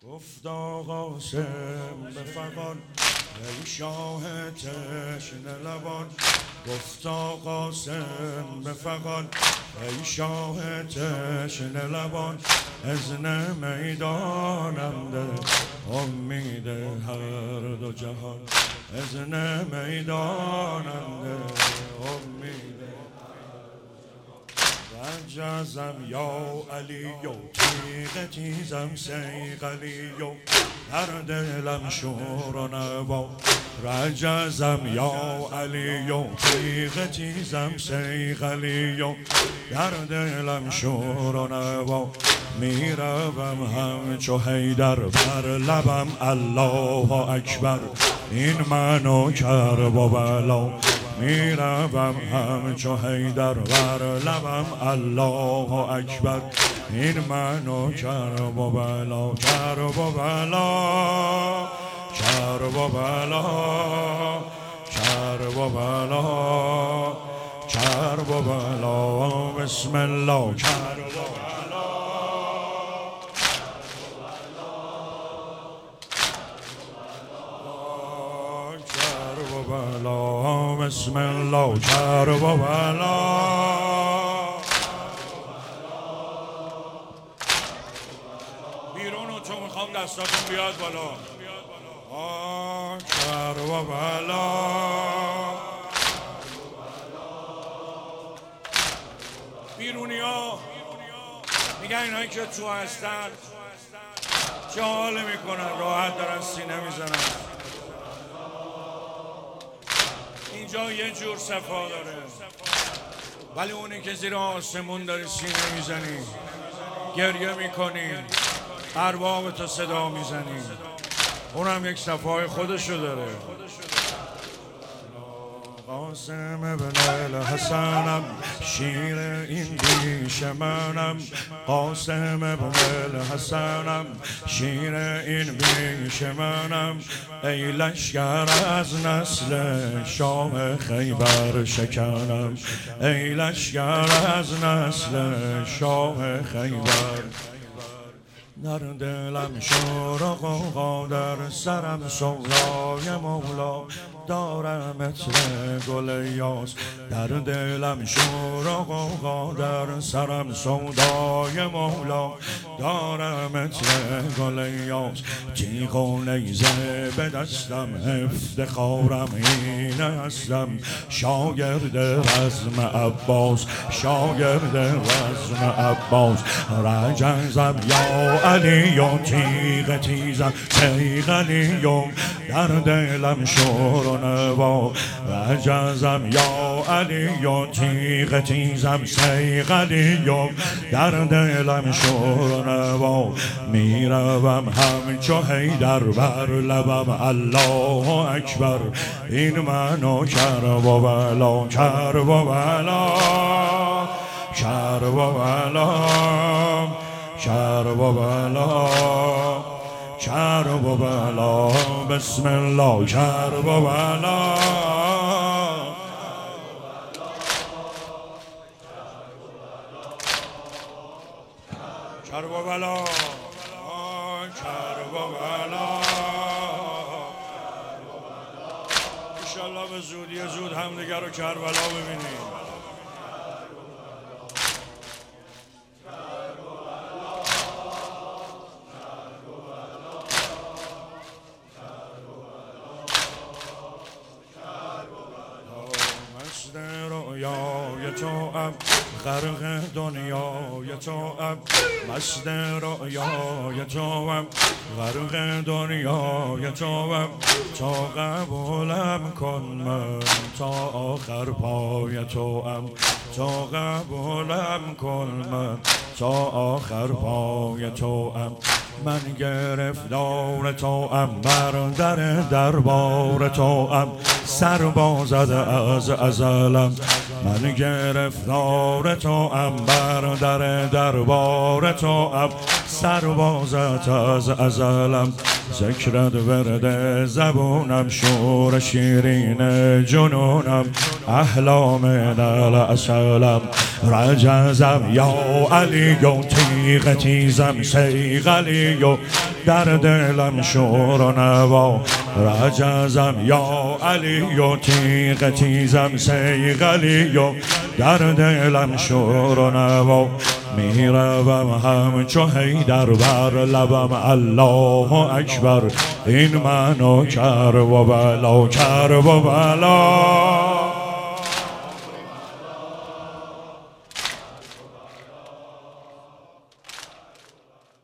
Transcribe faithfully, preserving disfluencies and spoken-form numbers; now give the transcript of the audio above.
گفت آقا قاسم به فغان ای شاه تشنه لبان. گفت آقا قاسم به فغان ای شاه تشنه لبان. اذن میدانم ده امید هر دو جهان. اذن میدانم ده امید رجزم یا علی و تیغ تیزم سیغلی و در دلم شور و نوا. رجزم یا علی و تیغ تیزم سیغلی و در دلم شور و نوا. میروم همچو حیدر بر لبم الله اکبر. این منو کرب و بلا. میروم همچو حیدر بر لبم الله اکبر. این منو کرب و بلا. کرب و بلا کرب و بلا کرب و بلا کرب و بلا. بسم الله. کرب و بلا کرب و بلا. بسم الله. کرب و بلا بیرونو چون میخوام دستاتون بیاد بالا. آه کرب و بلا بیرونی ها میگن اینایی که تو هستن چه حال میکنن، راحت دارن سینه میزنن. اینجا یه جور صفا داره، ولی اونی که زیر آسمون داری سینه میزنی، گریه میکنی، ارباب تو صدا میزنی، اونم یک صفای خودشو داره. قاسم ابن الحسنم شیر این بیش منم. قاسم ابن الحسنم شیر این بیش منم. ای لشکر از نسل شاه خیبر شکنم. ای لشکر از نسل شاه خیبر. در دلم شور و غوغا، در سرم سودای مولا. دارم عطر گل یاس. در دلم شور و غوغا، در سرم سودای مولا. دارم عطر گل یاس. تیغ و نیزه به دستم، افتخارم اینه هستم. شاگرد رزم عباس، شاگرد رزم عباس. رجزم یا علی و تیغ تیزم سیغلی. در دلم شور و نوا. رجزم یا علی و تیغ تیزم سیغلی. در دلم شور و نوا. میروم همچو حیدر بر لبم الله اکبر. این منو کرب و بلا. کرب و بلا کرب و بلا کرب و بلا کرب و بلا. بسم الله. کرب و بلا کرب و بلا کرب و بلا. انشالله به زودی زود همدیگر رو کربلا ببینیم. رویای تو ام غرق دنیای تو ام. مست رویای تو ام غرق دنیای تو ام. تا قبولم کن من تا آخر پای تو ام. تا قبولم کن من تا آخر پای تو ام. من گرفتار تو ام بر در دربار تو ام. سر بازده از ازلم. من گرفتار تو ام بر در دربار تو ام. سربازت از ازلم، ذکرت ورد زبونم، شور شیرین جنونم، احلام دل اصلم، رجزم یا علی و تیغ تیزم سیغلی و در دلم شور و نوا، رجزم یا علی و تیغ تیزم سیغلی و در دلم شور و نوا، میروم همچو حیدر بر لبم الله اکبر، این منو کر و بلا کر و بلا.